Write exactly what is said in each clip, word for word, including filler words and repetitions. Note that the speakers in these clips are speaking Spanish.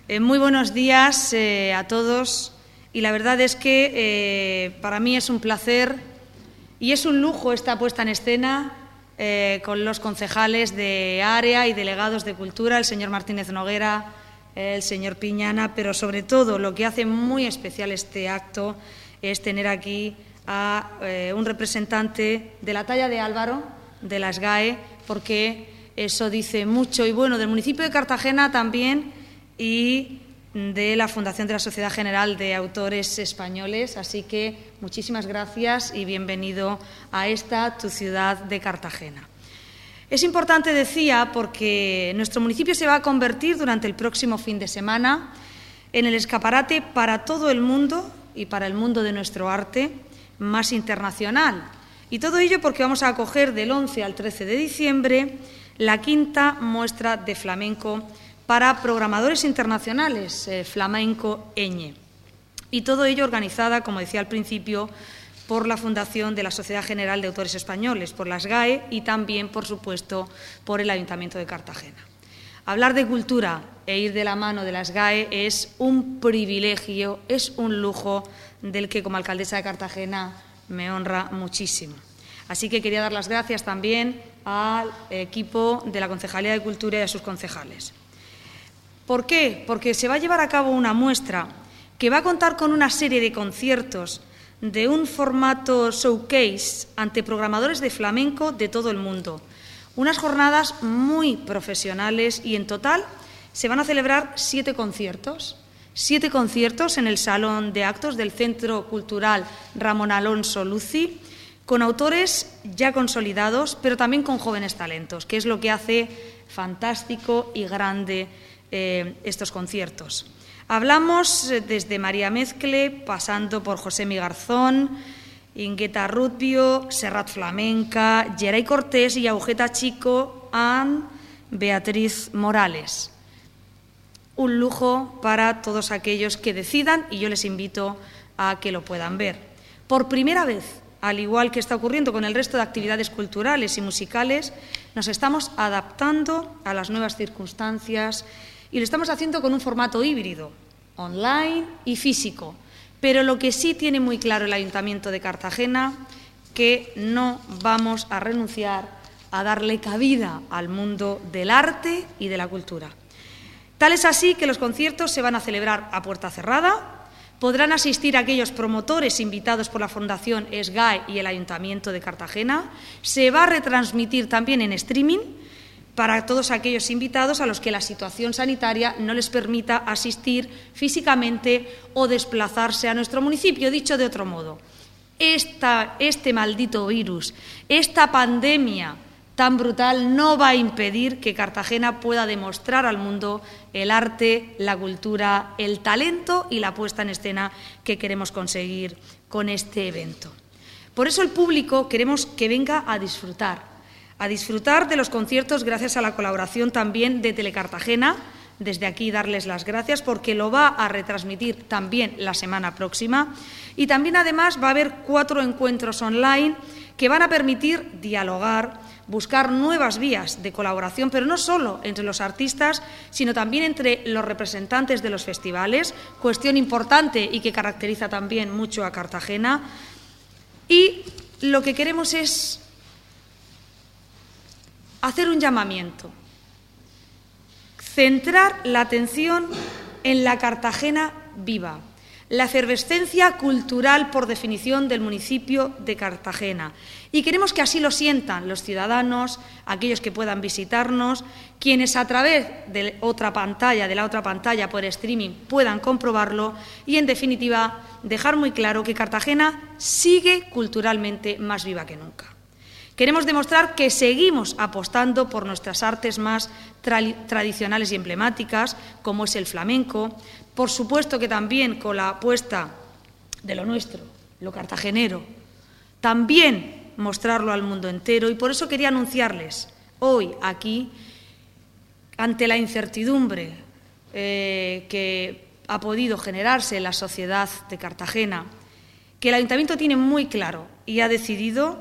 Eh, muy buenos días eh, a todos y la verdad es que eh, para mí es un placer y es un lujo esta puesta en escena eh, con los concejales de área y delegados de cultura, el señor Martínez Noguera, el señor Piñana, pero sobre todo lo que hace muy especial este acto es tener aquí a eh, un representante de la talla de Álvaro, de la S G A E, porque eso dice mucho y bueno del municipio de Cartagena también y de la Fundación de la Sociedad General de Autores Españoles. Así que muchísimas gracias y bienvenido a esta tu ciudad de Cartagena. Es importante, decía, porque nuestro municipio se va a convertir durante el próximo fin de semana en el escaparate para todo el mundo y para el mundo de nuestro arte más internacional. Y todo ello porque vamos a acoger del once al trece de diciembre la quinta muestra de flamenco para programadores internacionales, eh, Flamenco Eñe. Y todo ello organizada, como decía al principio, por la Fundación de la Sociedad General de Autores Españoles, por la S G A E y también, por supuesto, por el Ayuntamiento de Cartagena. Hablar de cultura e ir de la mano de la S G A E es un privilegio, es un lujo del que como alcaldesa de Cartagena me honra muchísimo. Así que quería dar las gracias también al equipo de la Concejalía de Cultura y a sus concejales. ¿Por qué? Porque se va a llevar a cabo una muestra que va a contar con una serie de conciertos de un formato showcase ante programadores de flamenco de todo el mundo. Unas jornadas muy profesionales y en total se van a celebrar siete conciertos. Siete conciertos en el Salón de Actos del Centro Cultural Ramón Alonso Luci, con autores ya consolidados, pero también con jóvenes talentos, que es lo que hace fantástico y grande eh, estos conciertos. Hablamos desde María Mezcle, pasando por José Mi Garzón, Ingueta Rubio, Serrat Flamenca, Geray Cortés y Agujeta Chico, Ann Beatriz Morales. Un lujo para todos aquellos que decidan y yo les invito a que lo puedan ver. Por primera vez, al igual que está ocurriendo con el resto de actividades culturales y musicales, nos estamos adaptando a las nuevas circunstancias y lo estamos haciendo con un formato híbrido, online y físico. Pero lo que sí tiene muy claro el Ayuntamiento de Cartagena, que no vamos a renunciar a darle cabida al mundo del arte y de la cultura. Tal es así que los conciertos se van a celebrar a puerta cerrada. Podrán asistir aquellos promotores invitados por la Fundación S G A E y el Ayuntamiento de Cartagena. Se va a retransmitir también en streaming para todos aquellos invitados a los que la situación sanitaria no les permita asistir físicamente o desplazarse a nuestro municipio. Dicho de otro modo, esta, este maldito virus, esta pandemia tan brutal no va a impedir que Cartagena pueda demostrar al mundo el arte, la cultura, el talento y la puesta en escena que queremos conseguir con este evento. Por eso el público queremos que venga a disfrutar, a disfrutar de los conciertos gracias a la colaboración también de Telecartagena. Desde aquí darles las gracias porque lo va a retransmitir también la semana próxima y también además va a haber cuatro encuentros online que van a permitir dialogar, buscar nuevas vías de colaboración, pero no solo entre los artistas, sino también entre los representantes de los festivales, cuestión importante y que caracteriza también mucho a Cartagena. Y lo que queremos es hacer un llamamiento, centrar la atención en la Cartagena viva, la efervescencia cultural por definición del municipio de Cartagena. Y queremos que así lo sientan los ciudadanos, aquellos que puedan visitarnos, quienes a través de otra pantalla, de la otra pantalla por streaming puedan comprobarlo y, en definitiva, dejar muy claro que Cartagena sigue culturalmente más viva que nunca. Queremos demostrar que seguimos apostando por nuestras artes más tra tradicionales y emblemáticas, como es el flamenco, por supuesto que también con la apuesta de lo nuestro, lo cartagenero, también mostrarlo al mundo entero. Y por eso quería anunciarles hoy aquí, ante la incertidumbre eh, que ha podido generarse en la sociedad de Cartagena, que el Ayuntamiento tiene muy claro y ha decidido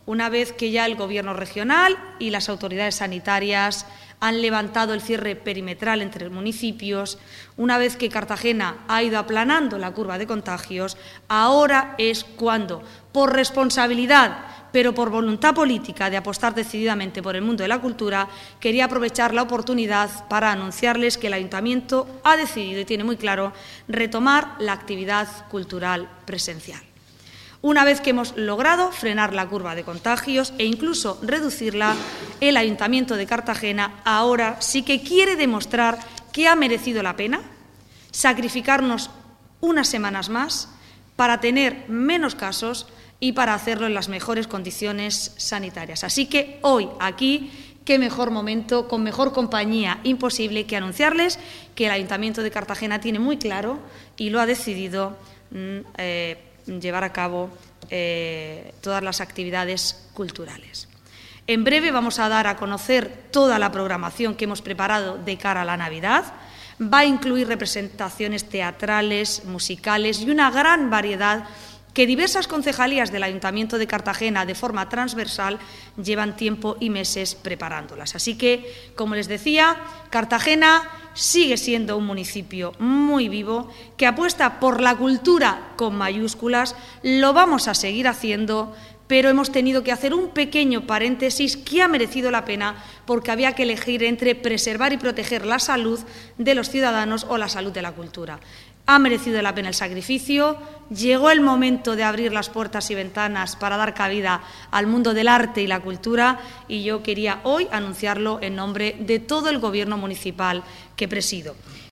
una vez que ya el Gobierno regional y las autoridades sanitarias han levantado el cierre perimetral entre municipios, una vez que Cartagena ha ido aplanando la curva de contagios, ahora es cuando, por responsabilidad, pero por voluntad política de apostar decididamente por el mundo de la cultura, quería aprovechar la oportunidad para anunciarles que el Ayuntamiento ha decidido, y tiene muy claro, retomar la actividad cultural presencial. Una vez que hemos logrado frenar la curva de contagios e incluso reducirla, el Ayuntamiento de Cartagena ahora sí que quiere demostrar que ha merecido la pena sacrificarnos unas semanas más para tener menos casos y para hacerlo en las mejores condiciones sanitarias. Así que hoy, aquí, qué mejor momento, con mejor compañía imposible que anunciarles que el Ayuntamiento de Cartagena tiene muy claro y lo ha decidido eh, llevar a cabo eh, todas las actividades culturales. En breve vamos a dar a conocer toda la programación que hemos preparado de cara a la Navidad. Va a incluir representaciones teatrales, musicales y una gran variedad que diversas concejalías del Ayuntamiento de Cartagena, de forma transversal, llevan tiempo y meses preparándolas. Así que, como les decía, Cartagena sigue siendo un municipio muy vivo, que apuesta por la cultura con mayúsculas. Lo vamos a seguir haciendo, pero hemos tenido que hacer un pequeño paréntesis que ha merecido la pena porque había que elegir entre preservar y proteger la salud de los ciudadanos o la salud de la cultura. Ha merecido la pena el sacrificio, llegó el momento de abrir las puertas y ventanas para dar cabida al mundo del arte y la cultura y yo quería hoy anunciarlo en nombre de todo el Gobierno municipal que presido.